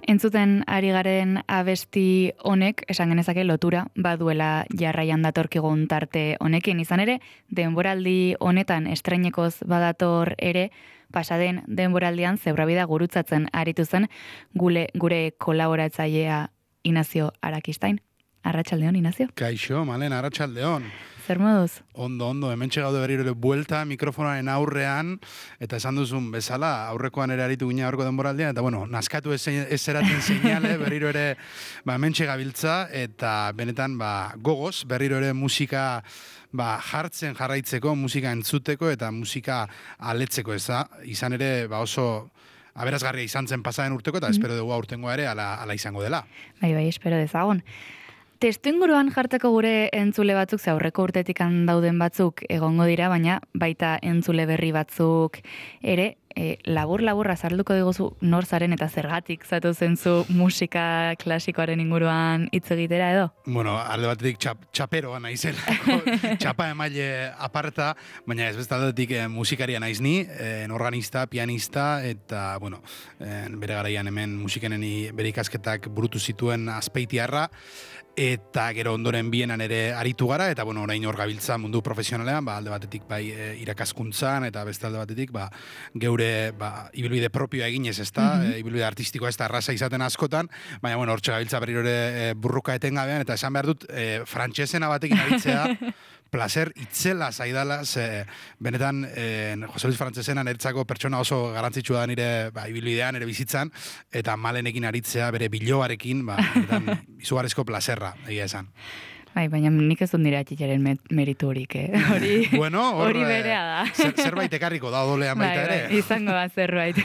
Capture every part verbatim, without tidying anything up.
Entzuten ari garen abesti honek, esan genezake lotura, baduela jarraian datorkigun tarte honekin. Izan ere, denboraldi honetan estreinekoz badator ere, pasaden denboraldian Zebrabida gurutzatzen aritu zen gure, gure kolaboratzailea Inazio Arakistain. Arratsaldeon, Inazio. Kaixo, Malen, arratsaldeon. Zer moduz? Ondo, ondo, hementxe gaude berriro ere buelta mikrofonaren aurrean, eta esan duzun bezala, aurrekoan ere aritu gina aurreko denboraldean, eta bueno, naskatu ez, ez zeraten seinale, berriro ere ba, hementxe gabiltza, eta benetan ba, gogoz, berriro ere musika ba, jartzen jarraitzeko, musika entzuteko, eta musika aletzeko, ez da? Izan ere, ba oso aberazgarria izan zen pasaren urteko, eta mm. espero dugu aurtengoa ere ala, ala izango dela. Bai, bai, espero dezagon. Testu inguruan jartzeko gure entzule batzuk, ze aurreko urtetikan dauden batzuk egongo dira, baina baita entzule berri batzuk ere, e, labur-labur azalduko diguzu nor zaren eta zergatik zatu zenzu musika klasikoaren inguruan hitz egitera edo? Bueno, alde batetik txap, txaperoa naizela, txapa emaile aparta, baina ez bestaldetik eh, musikaria naiz ni, eh, organista, pianista, eta, bueno, eh, bere garaian hemen musikeneni bere ikasketak burutu zituen Azpeitiarra, eta gero ondoren bienan ere aritu gara, eta bueno, orain hor gabiltza mundu profesionalean, ba, alde batetik bai e, irakaskuntzan, eta beste alde batetik ba, geure ba, ibilbide propioa eginez, ez da, mm-hmm. e, ibilbide artistikoa ez da arrasa izaten askotan, baina bueno, hortxe gabiltza berriro ere e, burruka etengabean, eta esan behar dut, e, frantxesena batekin aritzea, placer itzela zaidala, ze benetan eh, Jose Luis Frantzesena neretzako pertsona oso garrantzitsua da nire ba, ibilbidean, nire bizitzan, eta Malenekin aritzea bere biloarekin, ba, benetan izugarrizko plazerra, egia esan. Bai, baina nik ez dut nire atxitxaren meritu horik, eh? Hori, bueno, hor, hori berea da. Zer, zerbait ekarriko da odolean baita bai, ere. Bai, izango da zerbait.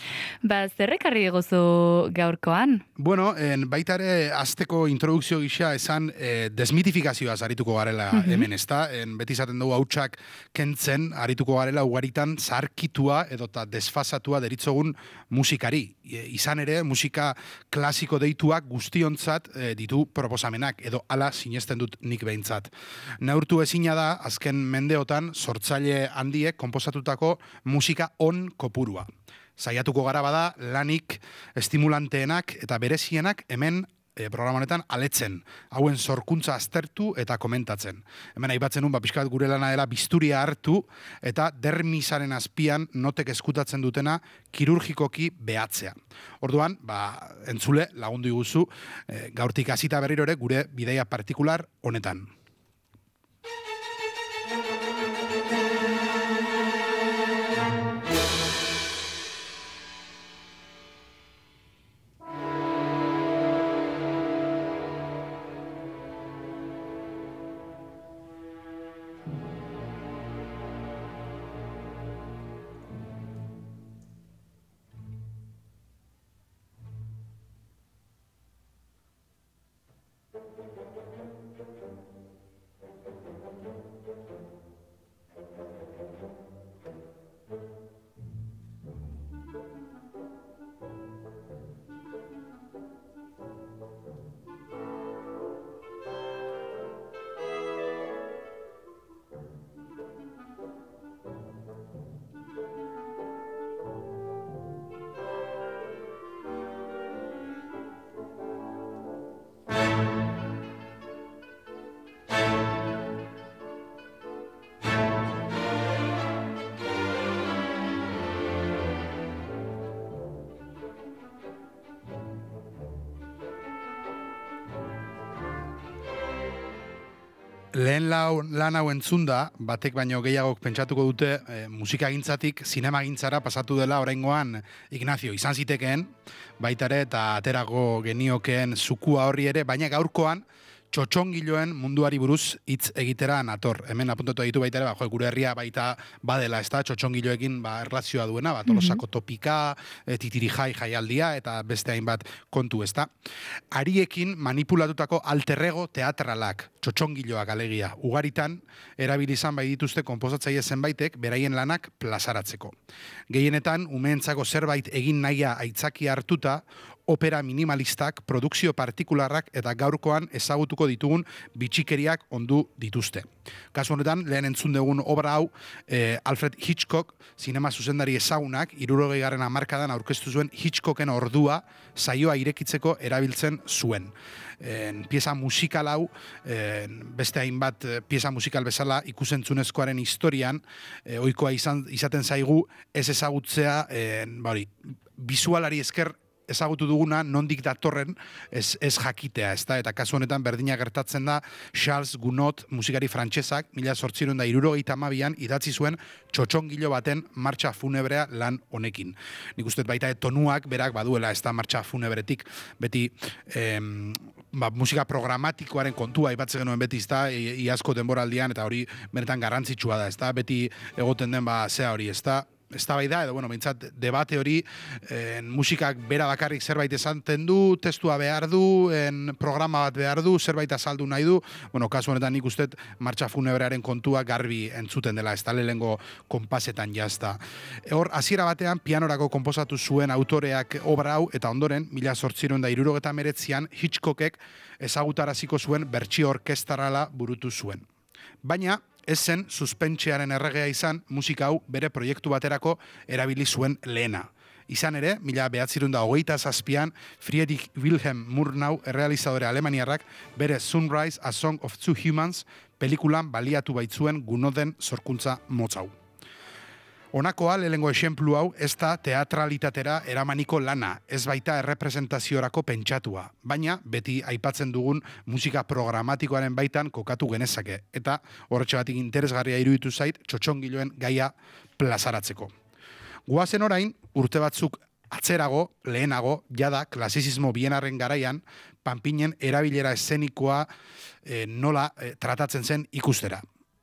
Ba, zer ekarri diguzu gaurkoan? Bueno, en, baita ere azteko introdukzio gisa esan eh, desmitifikazioaz arituko garela mm-hmm. hemen, ez da? En, beti izaten dugu hautsak kentzen arituko garela ugaritan zarkitua edota desfasatua deritzogun musikari. E, izan ere, musika klasiko deituak guztiontzat e, ditu proposamenak, edo ala sinesten dut nik behintzat. Neurtu ezina da, azken mendeotan, sortzaile handiek konposatutako musika on kopurua. Saiatuko gara bada, lanik estimulanteenak eta berezienak hemen e, programa honetan aletzen, hauen sorkuntza aztertu eta komentatzen. Hemen aipatzen nun, ba, pixkat gure lana dela bisturia hartu eta dermisaren azpian notek eskutatzen dutena kirurgikoki behatzea. Orduan, ba, entzule, lagundu iguzu, e, gaurtik hasita berriro ere gure bidaia partikular honetan. Lehen lan hau entzunda, batek baino gehiagok pentsatuko dute e, musikagintzatik zinemagintzara pasatu dela oraingoan Ignacio izan zitekeen, baita ere eta aterako geniokeen zukua horri ere, baina gaurkoan txotxongiloen munduari buruz hitz egitera nator. Hemen apuntatu ditu baita ere, ba, jo, gure herria baita badela, ez da, txotxongiloekin ba, erlazioa duena, ba, Tolosako topika, e, titirijai jaialdia, eta beste hainbat kontu, ez da. Ariekin manipulatutako alterrego teatralak, txotxongiloak alegia, ugaritan, erabili izan bai dituzte konposatzaile zenbaitek beraien lanak plazaratzeko. Gehienetan, umeentzako zerbait egin nahia aitzaki hartuta, opera minimalistak, produkzio partikularrak eta gaurkoan ezagutuko ditugun bitxikeriak ondu dituzte. Kasu honetan, lehen entzun dugun obra hau, eh, Alfred Hitchcock, zinema zuzendari ezagunak, hirurogei garren hamarkadan aurkeztu zuen Hitchcocken ordua saioa irekitzeko erabiltzen zuen. En, pieza musikal hau, en, beste hainbat pieza musikal bezala ikusentzunezkoaren historian, e, ohikoa izan, izaten zaigu ez ezagutzea, en, ba hori, bizualari esker ezagutu duguna nondik datorren ez, ez jakitea, ezta? Eta kasu honetan berdina gertatzen da Charles Gounod musikari frantsesak mila zortziehun eta hirurogeita hamabian idatzi zuen txotxongilo baten martxa funebrea lan honekin. Nik uste baita tonuak berak baduela ez da martxa funebretik beti em, ba, musika programatikoaren kontua aipatzen genuen beti ezta iazko denboraldian eta hori benetan garrantzitsua da, ezta? Beti egoten den ba zea hori, ezta? Eztabaida edo bueno, mintzat debate hori en, musikak bera bakarrik zerbait esaten du, testua behar du, en, programa bat behar du, zerbait azaldu nahi du. Bueno, kasu honetan nik uste martxa funebrearen kontua garbi entzuten dela, ez da lehengo konpasetan jazta. Hor, hasiera batean pianorako konposatu zuen autoreak obra hau eta ondoren, mila zortziehun eta hirurogeita hemeretzian Hitchcockek ezagutaraziko zuen bertsio orkestrala burutu zuen. Baina, ez zen suspentsearen erregea izan musika hau bere proiektu baterako erabili zuen lehena. Izan ere, mila behatzirun da hogeita zazpian, Friedrich Wilhelm Murnau errealizadore alemaniarrak bere Sunrise, A Song of Two Humans pelikulan baliatu baitzuen Gounoden sorkuntza motz hau. Honakoa, lehengo esenplu hau, ez da teatralitatera eramaniko lana, ez baita errepresentaziorako pentsatua, baina beti aipatzen dugun musika programatikoaren baitan kokatu genezake, eta horretxegatik interesgarria iruditu zait txotxongiloen gaia plazaratzeko. Guazen orain, urte batzuk atzerago, lehenago, jada, klasizismo bienarren garaian, panpinen erabilera eszenikoa eh, nola eh, tratatzen zen ikustera.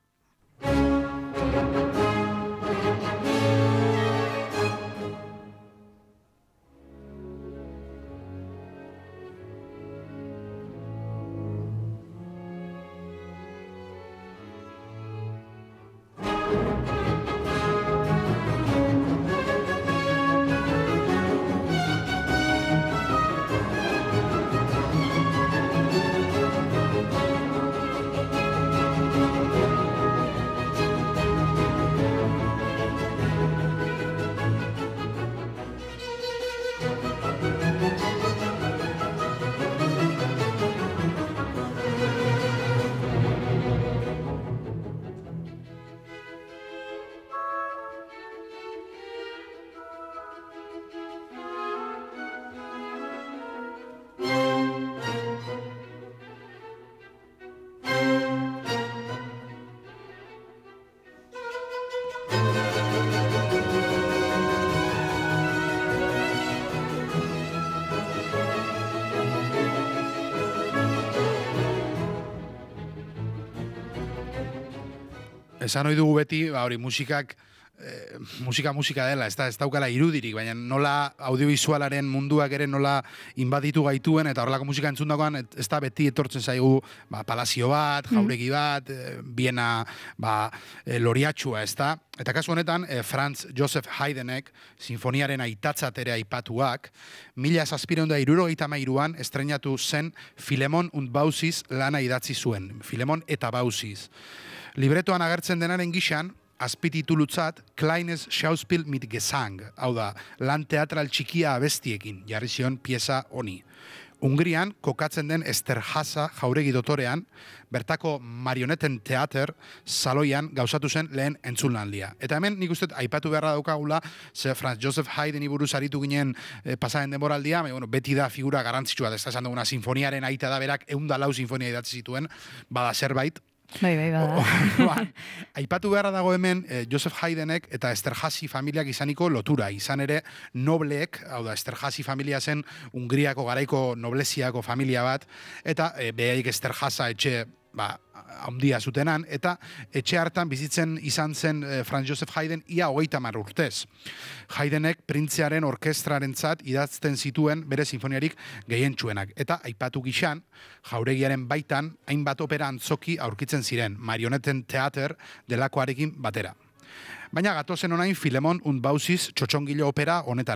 Esan ohi dugu beti, ba hori musikak eh, musika musika dela, ez da ez daukala irudirik, baina nola audiovisualaren munduak ere nola inbaditu gaituen eta horrelako musika entzundakoan ez da beti etortzen zaigu ba, palazio bat, jauregi bat, eh, biena ba, eh, loriatxua, ez da? Eta kasu honetan, eh, Franz Joseph Haydnek sinfoniaren aitatzat ere aipatuak, mila zazpiehun eta hirurogeita hamairuan estreinatu zen Filemon und Baucis lana idatzi zuen, Filemon eta Baucis. Libretoan agertzen denaren gixan, azpititulutzat Kleines Schauspiel mit Gesang, hau da, lan teatral txikia abestiekin, jarri zion pieza honi. Hungrian, kokatzen den Esterháza jauregi dotorean, bertako marioneten teater saloian gauzatu zen lehen entzunaldia. Eta hemen nik uste aipatu beharra daukagula, ze Franz Joseph Haydni buruz aritu ginen e, pasaren denboraldia, me, bueno, beti da figura garantzitsua, da esan duguna sinfoniaren aita da berak, eunda lau sinfonia idatzi zituen, bada zerbait. Bai, bai, bada. Ba, aipatu beharra dago hemen eh, Joseph Haydnek eta Esterházy familiak izaniko lotura. Izan ere nobleek, hau da, Esterházy familia zen Hungriako garaiko nobleziako familia bat, eta eh, behaik Esterháza etxe ba, handia zutenan, eta etxe hartan bizitzen izan zen eh, Franz Joseph Haydn ia hogeita hamar urtez. Haydnek printzearen orkestrarentzat idazten zituen bere sinfoniarik gehientsuenak. Eta aipatu gixan, jauregiaren baitan hainbat opera antzoki aurkitzen ziren, marioneten teater delakoarekin batera. Baina gatozen onain Filemon und Baucis txotxongilo opera honetara.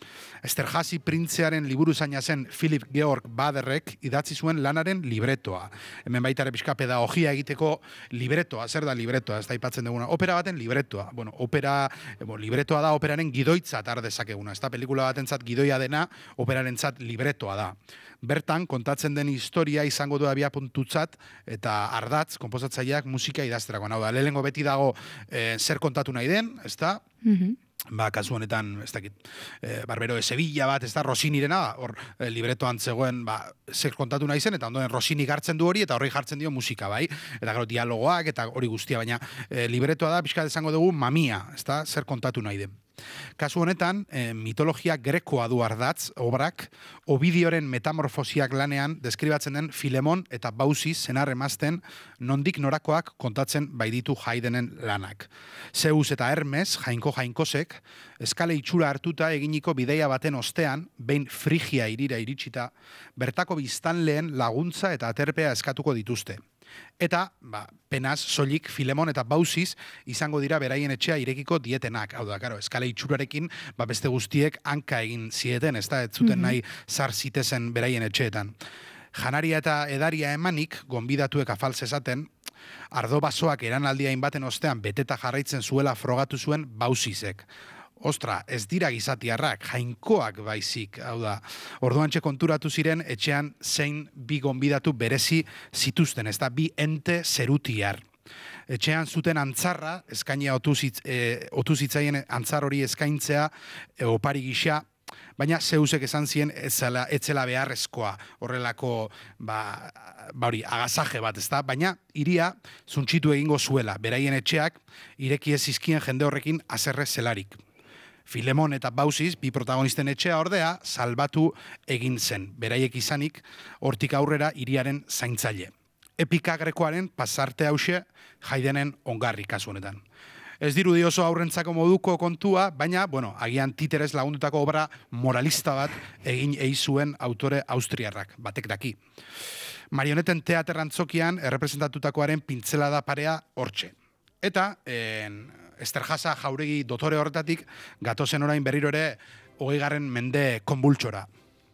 Esterhazy printzearen liburuzaina zen Philip Georg Baderrek idatzi zuen lanaren libretoa. Hemen baita ere pixka pedagogia egiteko libretoa, zer da libretoa, ez da aipatzen duguna. Opera baten libretoa. Bueno, opera, bo, libretoa da operaren gidoitzat har dezakeguna. Ez da pelikula batentzat gidoia dena, operarentzat libretoa da. Bertan, kontatzen den historia izango du abia puntutzat eta ardatz, konposatzaileak musika idazterakoan. Hau da, lehenengo beti dago eh, zer kontatu nahi den, ez da? Mhm. Ba, kasu honetan, ez dakit, e, Barbero de Sevilla bat, ez da, Rosinirena, hor, e, libretoan zegoen, ba, zer kontatu nahi zen, eta ondoen Rosini hartzen du hori, eta horri jartzen dio musika, bai? Eta gero dialogoak, eta hori guztia, baina e, libretoa da, pixka esango dugu, mamia, ez da, zer kontatu nahi den. Kasu honetan, e, mitologia grekoa du ardatz, obrak, Ovidioren metamorfosiak lanean, deskribatzen den Filemon eta Bausis senar emazten nondik norakoak kontatzen baititu Haydenen lanak. Zeus eta Hermes, jainko jainkosek, eskale itxura hartuta eginiko bideia baten ostean, behin Frigia irira iritsita, bertako biztanleen laguntza eta aterpea eskatuko dituzte. Eta, ba, penaz, soilik, Filemon eta Bausis izango dira beraien etxea irekiko dietenak. Hau da, karo, eskale itxurarekin, ba, beste guztiek hanka egin zieten, ez da, ez zuten nahi zar zitezen beraien etxeetan. Janaria eta edaria emanik, gonbidatuek afalz esaten, ardo basoak eranaldia inbaten ostean beteta jarraitzen zuela frogatu zuen Bausisek. Ostra, ez dira gizatiarrak, jainkoak baizik, hau da. Orduantxe konturatu ziren etxean zein bi gonbidatu berezi zituzten, ez da, bi ente zerutiar. Etxean zuten antzarra, eskainia otu, zitz, e, otu zitzaien antzar hori eskaintzea, e, opari gisa, baina Zeusek esan zien etzela, etzela beharrezkoa horrelako ba, ba hori, agasaje bat, ezta? Baina hiria zuntxitu egingo zuela, beraien etxeak ireki ez zizkien jende horrekin haserre zelarik. Filemon eta Bausis, bi protagonisten etxea ordea, salbatu egin zen, beraiek izanik, hortik aurrera hiriaren zaintzaile. Epika grekoaren pasarte hause Haydenen ongarri kasu honetan. Ez dirudi oso aurrentzako moduko kontua, baina, bueno, agian Titeres lagundutako obra moralista bat egin eizuen autore austriarrak, batek daki. Marioneten teaterrantzokian errepresentatutakoaren pintzelada parea hortxe. Eta, en, Esterhazy jauregi dotore horretatik, gatozen orain berriro ere, hogeigarren mende konbultsora.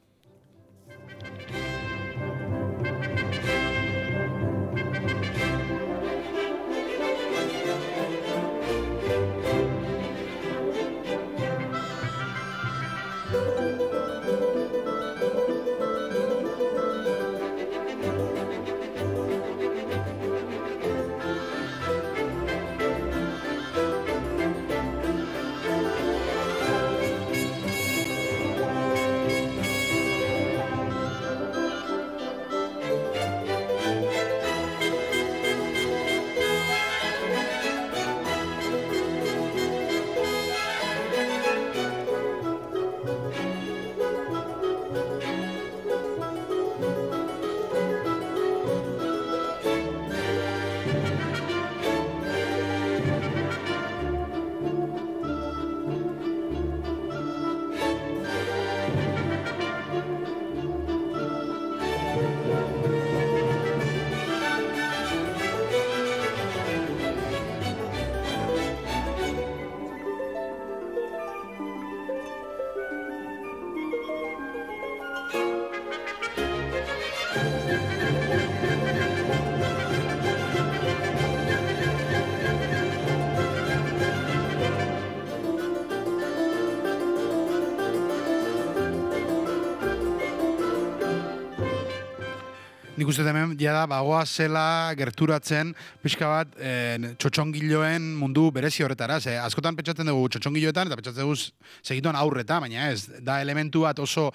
Nik uste hemen jada bagoa zela gerturatzen pixka bat e, txotxongiloen mundu berezi horretara. Ze, askotan pentsatzen dugu txotxongiloetan eta pentsatzen dugu segituan aurreta, baina ez, da elementu bat oso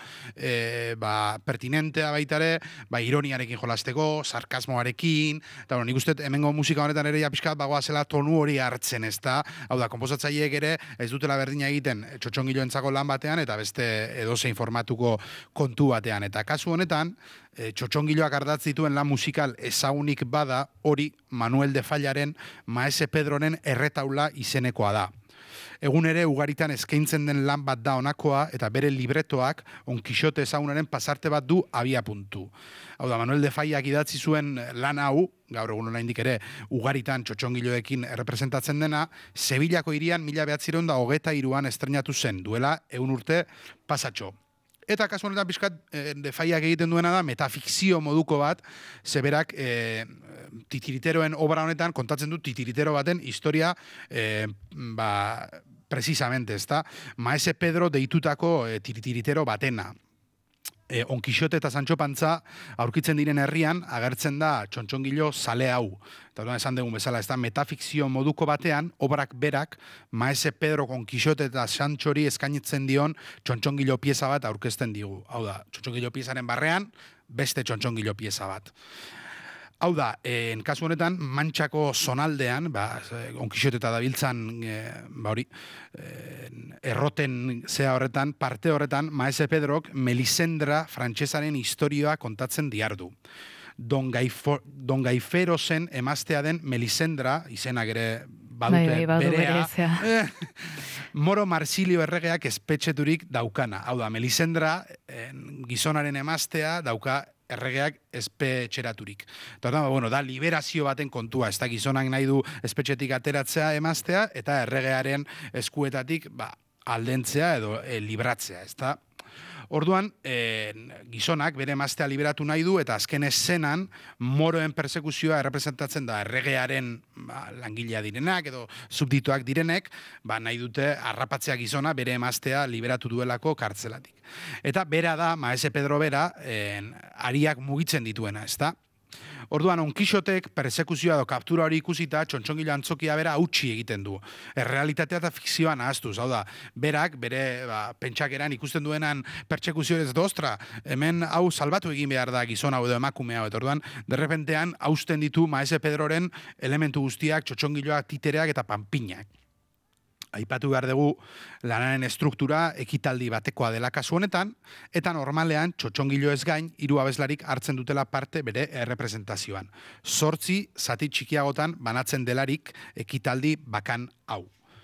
e, ba, pertinentea baitare, ba, ironiarekin jolasteko, sarkasmoarekin, eta bueno, nik uste hemengo musika honetan ere ja pixka bat bagoa zela tonu hori hartzen, ez da? Hau da, konposatzaileek ere ez dutela berdina egiten txotxongiloentzako lan batean eta beste edozein formatuko kontu batean. Eta kasu honetan, E, txotxongiloak ardatz dituen lan musikal ezagunik bada hori Manuel de Fallaren Maese Pedroren erretaula izenekoa da. egun ere ugaritan eskaintzen den lan bat da honakoa, eta bere libretoak On Quixote ezagunaren pasarte bat du abia puntu. Hau da, Manuel de Fallak idatzi zuen lan hau, gaur egun oraindik ere ugaritan txotxongiloekin errepresentatzen dena, Sevillako hirian mila behatzireun da hogeta hiruan estrenatu zen, duela egun urte pasatxo. Eta kasu honetan pixkat e, de Fallak egiten duena da metafikzio moduko bat, zeberak e, titiriteroen obra honetan kontatzen du titiritero baten historia e, ba, precisamente, ezta? Maese Pedro deitutako e, titiritero batena. E, On Quixote eta Sancho Pantza aurkitzen diren herrian agertzen da txontxongilo zale hau. Eta orduan esan dugun bezala, ez da metafikzio moduko batean, obrak berak, Maese Pedro On Quixote eta Sanchori eskainitzen dion txontxongilo pieza bat aurkezten digu. Hau da, txontxongilo piezaren barrean, beste txontxongilo pieza bat. Hau da, en kasu honetan, Mantxako zonaldean, ba, On Quixote eta dabiltzan, e, ba hori, e, erroten zea horretan, parte horretan, Maese Pedrok Melisendra frantsesaren historioa kontatzen diardu. Don, Gaifo, Don Gaiferosen emaztea den Melisendra, izenak ere badute bai, bai, berea, eh, Moro Marsilio erregeak espetxeturik daukana. Hau da, Melisendra, eh, gizonaren emaztea, dauka erregeak espetxeraturik. Eta, bueno, da liberazio baten kontua, ez da gizonak nahi du espetxetik ateratzea emaztea, eta erregearen eskuetatik ba, aldentzea edo e, libratzea, ez da? Orduan, e, gizonak bere emaztea liberatu nahi du, eta azken eszenan moroen persekuzioa errepresentatzen da erregearen ba, langilea direnak edo subdituak direnek, ba, nahi dute harrapatzea gizona bere emaztea liberatu duelako kartzelatik. Eta bera da, Maese Pedro bera, en, ariak mugitzen dituena, ez da? Orduan, On Quixotek persekuzioa edo kaptura hori ikusita, txontxongilo antzokia bera hautsi egiten du. Errealitatea eta fikzioa nahaztuz. Hau da, berak, bere ba, pentsakeran ikusten duenan pertsekuzio ez dostra, hemen hau salbatu egin behar da gizon hau edo emakume hau. Eta orduan, derrepentean, hausten ditu Maese Pedroren elementu guztiak, txotxongiloak, titereak eta panpinak. Aipatu behar dugu lanaren estruktura ekitaldi batekoa dela kasu honetan, eta normalean txotxongilo ez gain hiru abeslarik hartzen dutela parte bere errepresentazioan. Zortzi zati txikiagotan banatzen delarik ekitaldi bakan hau.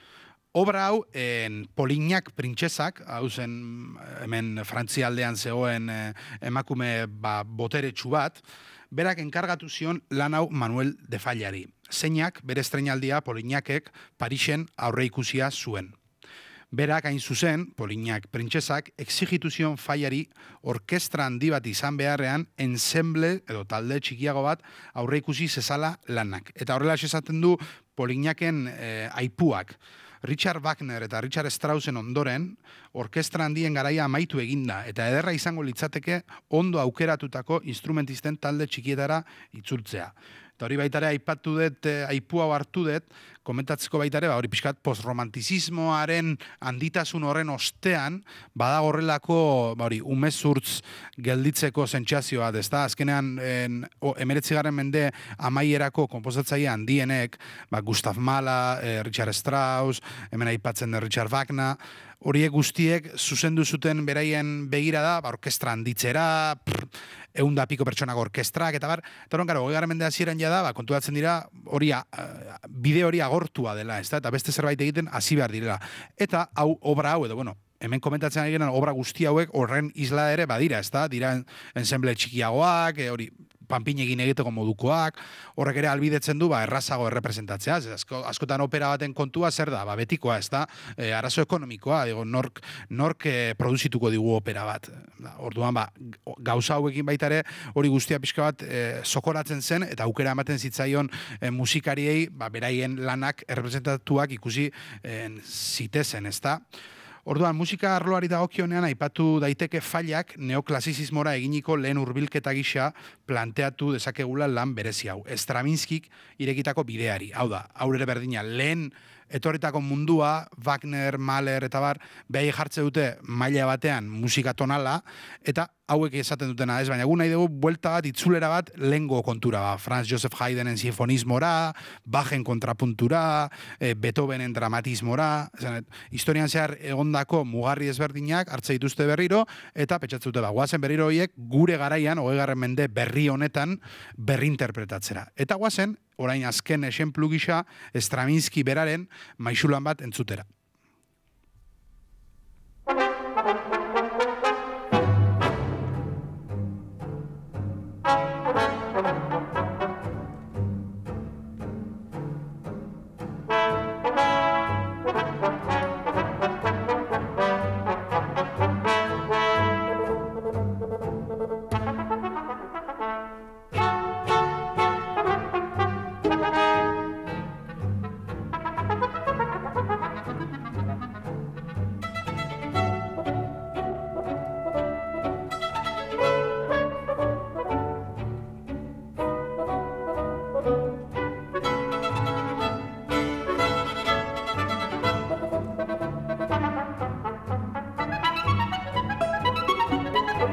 Obra hau, en, Polignac printzesak, hau zen hemen Frantzialdean zegoen eh, emakume ba, boteretsu bat, berak enkargatu zion lan hau Manuel de Fallari. Zeinak bere estreinaldia Polignacek Parisen aurre ikusia zuen. Berak hain zuzen, Polignac printzesak, exigitu zion Fallari orkestra handi bat izan beharrean ensemble edo talde txikiago bat aurre ikusi zezala lanak. Eta horrela esaten du Polignacen eh, aipuak. Richard Wagner eta Richard Straussen ondoren, orkestra handien garaia amaitu eginda, eta ederra izango litzateke ondo aukeratutako instrumentisten talde txikietara itzultzea. Eta hori baitare aipatu dut, eh, aipu hau hartu dut, komentatzeko baitare, ba, hori pixkat postromantizismoaren handitasun horren ostean, badago horrelako, ba, hori, umezurtz gelditzeko sentsazioa, ez da? Azkenean, en, o, emeretzigarren mende amaierako konposatzaile handienek, ba, Gustav Mahler, eh, Richard Strauss, hemen aipatzen den Richard Wagner, horiek guztiek zuzendu zuten beraien begirada, ba, orkestra handitzera, egun da piko pertsonak orkestrak, eta bar, eta horon, gara, hogei garren mende hasieran jada, ba, konturatzen dira, hori, bide hori agortua dela, ez da? Eta beste zerbait egiten hasi behar direla. Eta hau, obra hau, edo, bueno, hemen komentatzen ari genen, obra guzti hauek horren isla ere badira, ez da? Dira ensemble txikiagoak, e, hori, panpinekin egiteko modukoak, horrek ere albidetzen du, ba, errazago errepresentatzea. Asko, askotan opera baten kontua zer da, ba, betikoa, ez da, e, arazo ekonomikoa, digo, nork, nork e, produzituko digu opera bat. Orduan, ba, gauza hauekin baita ere, hori guztia pixka bat e, sokoratzen zen, eta aukera ematen zitzaion e, musikariei, ba, beraien lanak errepresentatuak ikusi e, zitezen, ez da. Orduan, musika arloari dagokionean aipatu daiteke Fallak neoklasizismora eginiko lehen hurbilketa gisa planteatu dezakegula lan berezi hau. Stravinskik irekitako bideari. Hau da, aurrere berdina, lehen etorritako mundua, Wagner, Mahler eta bar, behai jartze dute maila batean musika tonala, eta hauek esaten dutena ez, baina gu nahi dugu buelta bat, itzulera bat, lengo kontura, ba, Franz Joseph Haydnen sinfonismora, Bachen kontrapuntura, e, Beethovenen dramatismora, esan, historian zehar egondako mugarri ezberdinak hartze dituzte berriro, eta petxatzen dute, ba, guazen berriro horiek gure garaian, hogei garren mende berri honetan, berri interpretatzera. Eta guazen, orain azken esenplu gisa, Stravinsky beraren maisulan bat entzutera.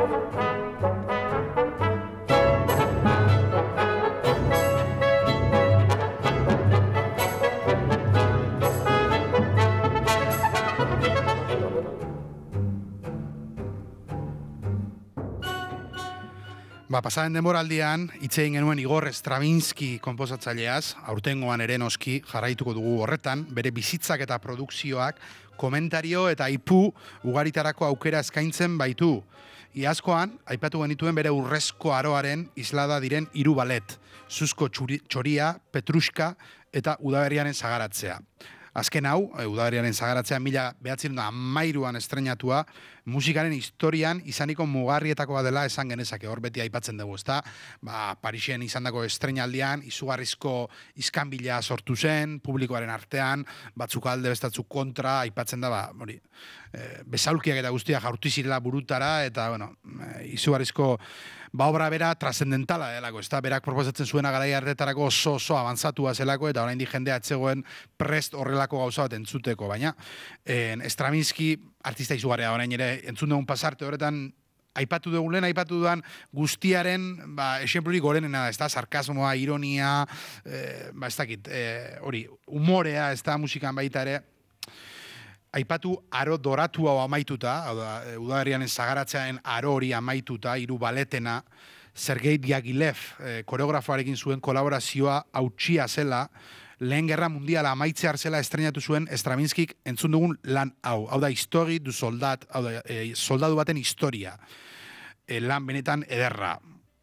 Ba, pasaren denboraldian, itzein genuen Igor Stravinsky konposatzaileaz, aurtengoan ere noski jarraituko dugu horretan, bere bizitzak eta produkzioak, komentario eta ipu ugaritarako aukera eskaintzen baitu. Iazkoan, aipatu genituen bere urrezko aroaren islada diren hiru balet, Zuzko txoria, Petruska eta Udaberriaren sagaratzea. Azken hau, Udaberriaren sagaratzea mila behatzen da amairuan estrenatua, musikaren historian izaniko mugarrietakoa dela esan genezake, hor beti aipatzen dugu, ezta? Ba, Parisen izandako estrenaldian, izugarrizko iskanbila sortu zen, publikoaren artean, batzuk alde bestatzuk kontra, aipatzen da, ba, hori, e, besaulkiak eta guztia jaurti zirela burutara, eta, bueno, e, izugarrizko ba obra bera trascendentala delako, ezta? Berak proposatzen zuena garai hartetarako oso oso avanzatua zelako, eta oraindik jendea etzegoen prest horrelako gauza bat entzuteko, baina en, Stravinsky artista izugarria orain ere entzun dugun pasarte horretan aipatu dugu lehen, aipatu duan guztiaren ba, esenplurik gorenena da, ez da, sarkasmoa, ironia, e, ba, ez dakit, e, hori, humorea, ez da, musikan baita ere, aipatu aro doratu hau amaituta, hau da, Udaberriaren sagaratzearen aro hori amaituta, hiru baletena, Sergei Diaghilev e, koreografoarekin zuen kolaborazioa hautsia zela, lehen gerra mundiala amaitzear zela estrenatu zuen Stravinskik entzun dugun lan hau. Hau da, histori du soldat, hau da, e, soldadu baten historia. E, lan benetan ederra.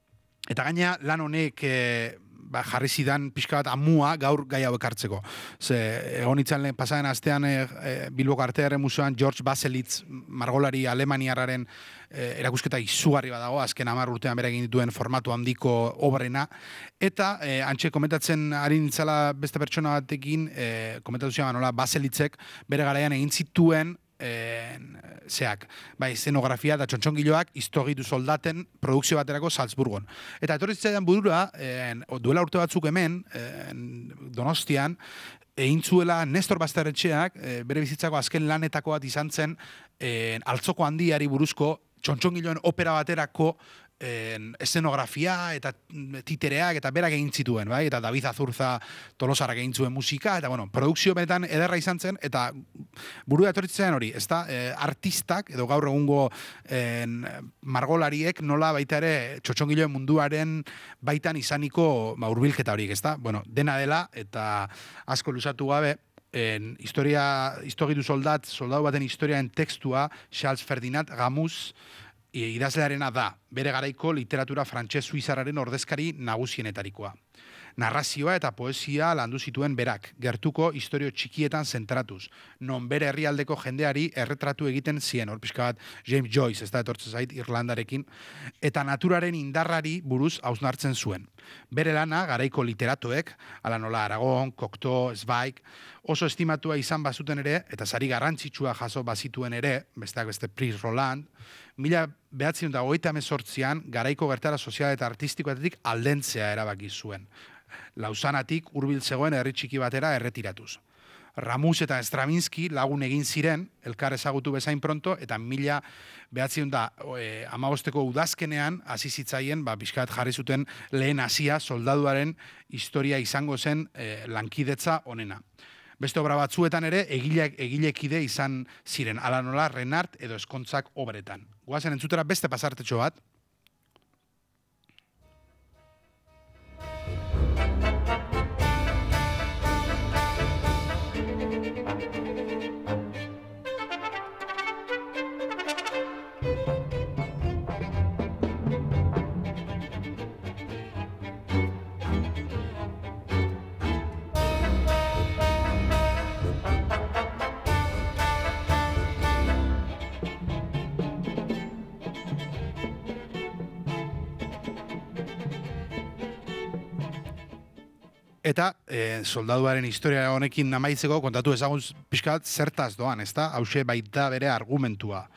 Eta gaina lan honek e, ba, jarri zidan pixka bat amua gaur gai hau ekartzeko. Ze, egon itzan lehen pasaren astean e, e, Bilboko Artearen Museoan George Baselitz, margolari alemaniarraren e, erakusketa izugarri badago, azken hamar urtean bere egin dituen formatu handiko obrena, eta e, antxe komentatzen ari nintzala beste pertsona batekin, e, komentatu zian nola Baselitzek bere garaian egin zituen En, zeak, bai, zenografia eta txontxongiloak historitu soldaten produkzio baterako Salzburgon. Eta etorri zitzaidan burura, en, duela urte batzuk hemen, en, Donostian, egin zuela Nestor Basterretxeak, e, bere bizitzako azken lanetako bat izan zen, en, altzoko handiari buruzko txontxongiloen opera baterako en, eszenografia eta titereak eta berak egin zituen, bai? Eta David Azurza Tolosarrak egin zuen musika, eta bueno, produkzio benetan ederra izan zen, eta burua etorritzen hori, ezta? E, artistak, edo gaur egungo en, margolariek nola baita ere txotxongiloen munduaren baitan izaniko ba, hurbilketa horiek, ezta? Bueno, dena dela, eta asko luzatu gabe, en historia, historia du soldat, soldadu baten historiaren tekstua, Charles Ferdinand Gamus, idazlearena da, bere garaiko literatura frantses-suizarraren ordezkari nagusienetarikoa. Narrazioa eta poesia landu zituen berak, gertuko istorio txikietan zentratuz, non bere herrialdeko jendeari erretratu egiten zien, hor pixka bat James Joyce, ez da etortzen zait, Irlandarekin, eta naturaren indarrari buruz hausnartzen zuen. Bere lana, garaiko literatoek, ala nola Aragon, Cocteau, Zweig, oso estimatua izan bazuten ere, eta sari garrantzitsua jaso bazituen ere, besteak beste Prince Roland, mila behatzen da hogeita hemezortzian garaiko gertara sozial eta artistikoetatik aldentzea erabaki zuen. Lausanatik hurbil zegoen herri txiki batera erretiratuz. Ramus eta Stravinsky lagun egin ziren, elkar ezagutu bezain pronto, eta mila behatzen da e, amabosteko udazkenean hasi zitzaien, ba, pixkat jarri zuten lehen hasia soldaduaren historia izango zen e, lankidetza onena. Beste obra batzuetan ere, egile, egilekide izan ziren, ala nola Renart edo Eskontzak obretan. Goazen entzutera beste pasartetxo bat. Eta e, soldaduaren historia honekin amaitzeko kontatu ezagun pixkat zertaz doan, ezta? Hauxe baita bere argumentua.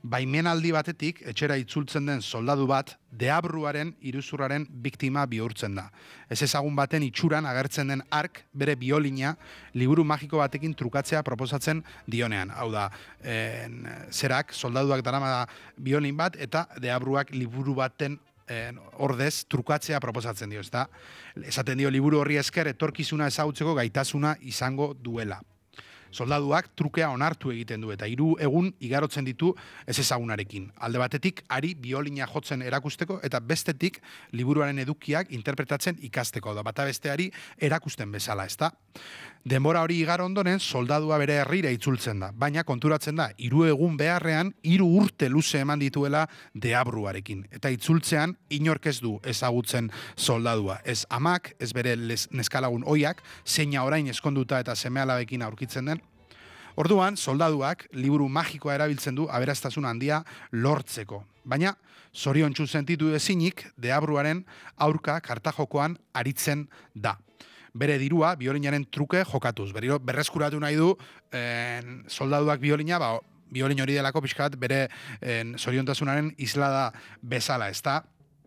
baimenaldi batetik etxera itzultzen den soldadu bat deabruaren iruzurraren biktima bihurtzen da. Ez ezagun baten itxuran agertzen den ark bere biolina liburu magiko batekin trukatzea proposatzen dionean. Hau da, en, zerak soldaduak darama biolin bat eta deabruak liburu baten En, ordez trukatzea proposatzen dio, ezta? Esaten dio liburu horri esker etorkizuna ezagutzeko gaitasuna izango duela. Soldaduak trukea onartu egiten du eta hiru egun igarotzen ditu ez ezagunarekin. Alde batetik ari biolina jotzen erakusteko eta bestetik liburuaren edukiak interpretatzen ikasteko da bata besteari erakusten bezala, ezta? Denbora hori igaro ondoren soldadua bere herrira itzultzen da, baina konturatzen da hiru egun beharrean hiru urte luze eman dituela deabruarekin eta itzultzean inork ez du ezagutzen soldadua. Ez amak, ez bere neskalagun oiak, zeina orain eskonduta eta seme-alabekin aurkitzen den. Orduan, soldaduak liburu magikoa erabiltzen du aberastasun handia lortzeko. Baina, zoriontsu sentitu ezinik, deabruaren aurka kartajokoan aritzen da. Bere dirua biolinaren truke jokatuz. Berriro berreskuratu nahi du en, soldaduak biolina, ba, biolin hori delako pixkat bere en, zoriontasunaren islada bezala, ezta?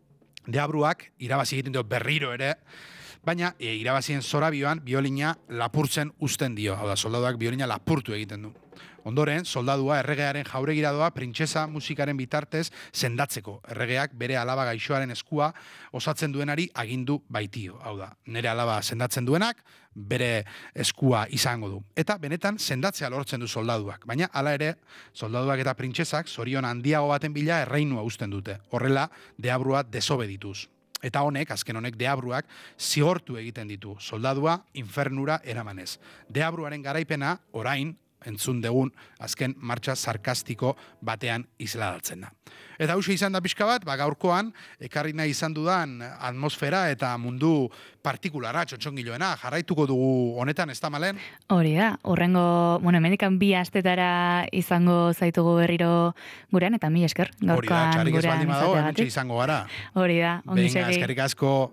Deabruak irabazi egiten dio berriro ere, baina e, irabazien zorabioan biolina lapurtzen uzten dio. Hau da, soldaduak biolina lapurtu egiten du. Ondoren, soldadua erregearen jauregira doa printzesa musikaren bitartez sendatzeko. Erregeak bere alaba gaixoaren eskua osatzen duenari agindu baitio. Hau da, nire alaba sendatzen duenak bere eskua izango du. Eta benetan sendatzea lortzen du soldaduak. Baina hala ere, soldaduak eta printzesak zorion handiago baten bila erreinua uzten dute. Horrela, deabrua desobedituz. Eta honek, azken honek, deabruak zigortu egiten ditu. Soldadua infernura eramanez. Deabruaren garaipena, orain, entzun degun, azken martxa sarkastiko batean isladatzen da. Eta hauxe izan da pixka bat, ba, gaurkoan, ekarri nahi izan dudan atmosfera eta mundu partikulara, txotxongiloena, jarraituko dugu honetan, ez da malen? Hori da, horrengo, bueno, hemendikan bi astetara izango zaitugu berriro gurean, eta mi esker, gaurkoan gurean. Hori da, txarik ez baldin badago, hementxe izateagatik. izango gara. Hori da, ongi Venga, segi. eskerrik asko.